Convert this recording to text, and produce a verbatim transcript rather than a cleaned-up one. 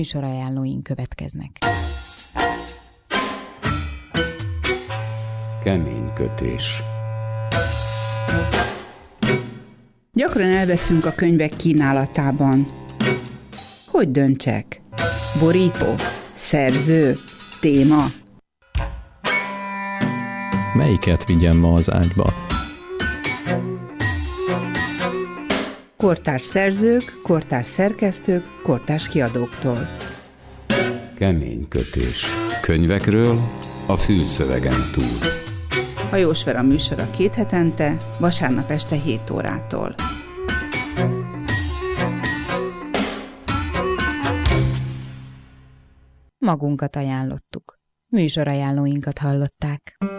Műsorajánlóink következnek. Kemény kötés. Gyakran elveszünk a könyvek kínálatában. Hogy döntsek? Borító? Szerző? Téma? Melyiket vigyem ma az ágyba? Kortárs szerzők, kortárs szerkesztők, kortárs kiadóktól. Kemény kötés. Könyvekről a fülszövegen túl. Hajós Vera műsora két hetente, vasárnap este hét órától. Magunkat ajánlottuk. Műsorajánlóinkat hallották.